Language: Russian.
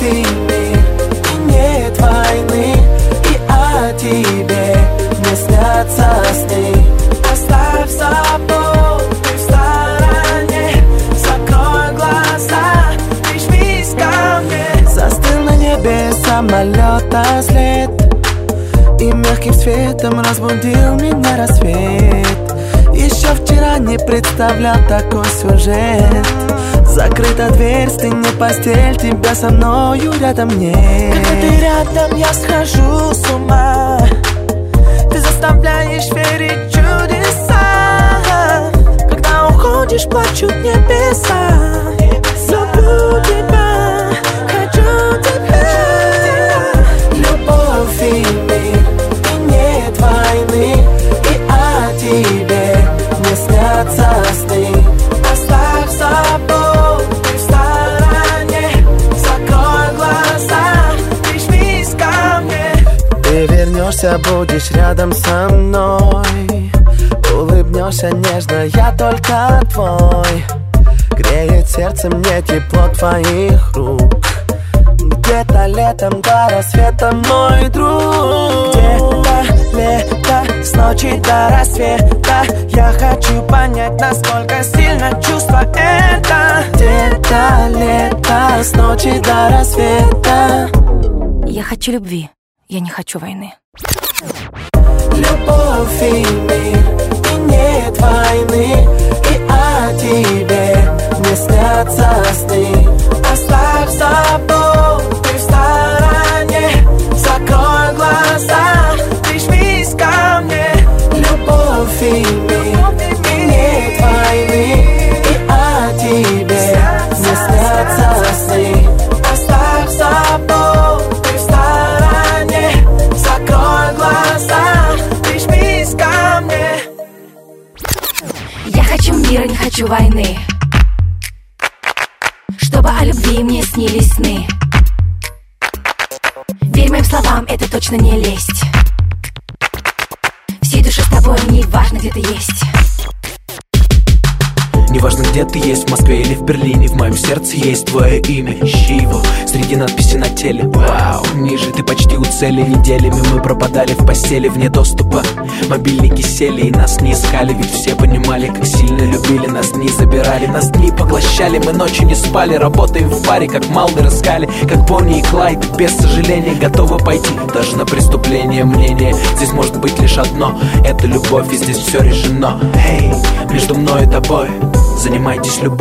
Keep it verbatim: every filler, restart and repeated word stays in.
любовь и мир, и нет войны, и о тебе мне снятся сны. Оставь забор, ты в стороне, закрой глаза, прижмись ко мне. Застыл на небе самолета след, и мягким светом разбудил меня рассвет. Еще вчера не представлял такой сюжет. Закрыта дверь, стынет постель, тебя со мною рядом нет. Когда ты рядом, я схожу с ума. Ты заставляешь верить в чудеса. Когда уходишь, плачут небеса. Люблю тебя, хочу тебя. Любовь и мир, и нет войны, и о тебе мне снятся сны. Оставь забор, ты в стороне, закрой глаза, прижмись ко мне. Ты вернешься, будешь рядом со мной. Улыбнешься нежно, я только твой. Греет сердце мне тепло твоих рук. Где-то летом до рассвета, мой друг. Где-то лето, с ночи до рассвета. Я хочу понять, насколько сильно чувство это. Где-то лето, с ночи до рассвета. Я хочу любви, я не хочу войны. Любовь и мир, и нет войны, и о тебе мне снятся сны. Оставь забор, ты в стороне, закрой глаза, прижмись ко мне. Любовь и мир, и нет войны, и о тебе мне снятся сны. Оставь забор, ты в стороне, закрой глаза, прижмись ко мне. Я хочу мира, не хочу войны, чтобы о любви мне снились сны. Верь моим словам, это точно не лесть. Всей душе с тобой, не важно, где ты есть. Неважно, где ты есть, в Москве или в Берлине, в моем сердце есть твое имя. Ищи его среди надписей на теле. Вау, ниже ты почти у цели. Неделями мы пропадали в постели вне доступа. Мобильники сели и нас не искали, ведь все понимали, как сильно любили. Нас не забирали, нас не поглощали. Мы ночью не спали, работаем в паре, как Малдер и Скали, как Бонни и Клайд. Без сожаления готовы пойти даже на преступление. Мнение здесь может быть лишь одно: это любовь, и здесь все решено. Эй, между мной и тобой занимайтесь любовью.